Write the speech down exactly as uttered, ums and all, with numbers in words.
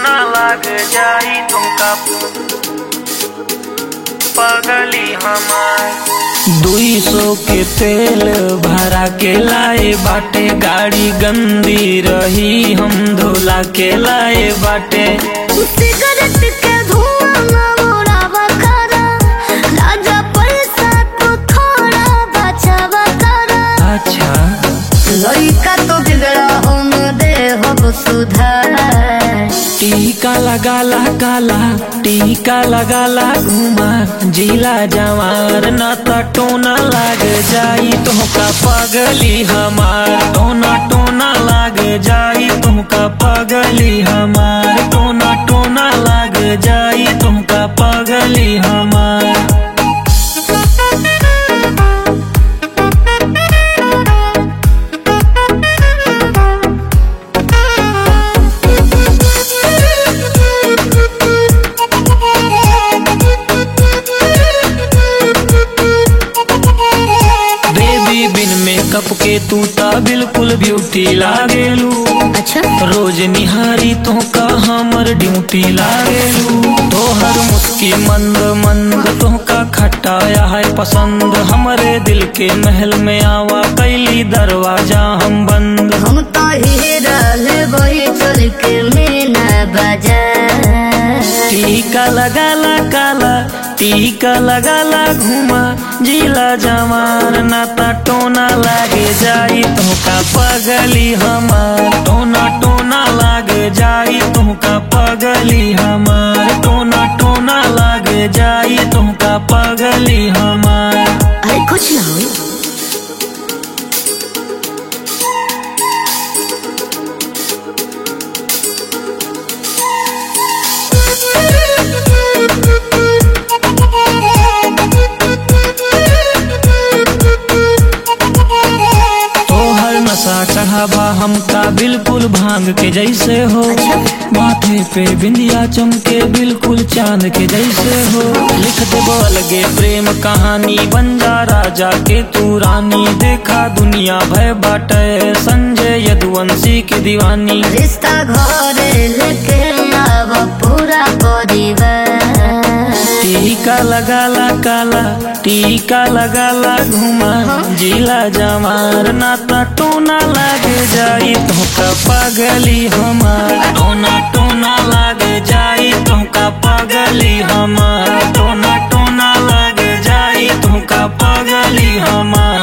टोना लाग जाई तुमका पगली हमार। दुई सौ के तेल भरा के लाए बाटे, गाड़ी गंदी रही हम धोला के लाए बाटे। सिगरेट के धुआं में उड़ावा करा, राजा पैसा तो थोड़ा बचावा करा। अच्छा लड़का तो बिगड़ा हम दे हो सुधार। टीका लगाला काला, टीका लगाला घुमा जिला जवार, न त टोना लाग जाई तुमका पगली हमार। टोना टोना लाग जाई तुमका पगली हमार, टोना टोना लाग जाई तुमका पगली हमार। मेकअप के तू ता बिल्कुल ब्यूटी लागेलू। अच्छा रोज निहारी तो का हमर ड्यूटी लागेलू। तोहर मुस्की मंद मंद तो का खटाया है पसंद, हमरे दिल के महल में आवा कैली दरवाजा हम बंद। हम तो हीरा लेबई चल के मीना बाजार। टीका लगाला काला, टीका लगाला घुमा जिला जवार, नाता टोना लागे जाई तुमका पगली हमार। टोना टोना लागे जाई तुमका पगली हमार, टोना टोना लागे जाई तुमका पगली हमार। अरे कुछ ना हुई। चढ़ावा हमका बिल्कुल भांग के जैसे हो। अच्छा? माथे पे बिंदिया चमके बिल्कुल चांद के जैसे हो। लिख देबो अलगे प्रेम कहानी, बन जा राजा के तू रानी। देखा दुनिया भय बाटे संजय यदुवंशी की दीवानी। रिश्ता घरे लेके आव पूरा परिवार। टीका लगाला काला, टीका लगाला घुमा जिला जवार, नाता टोना लागे जाई तुमका पगली हमार। टोना टोना लागे जाई तुमका पगली हमार, टोना टोना लागे जाई तुमका पगली हमार।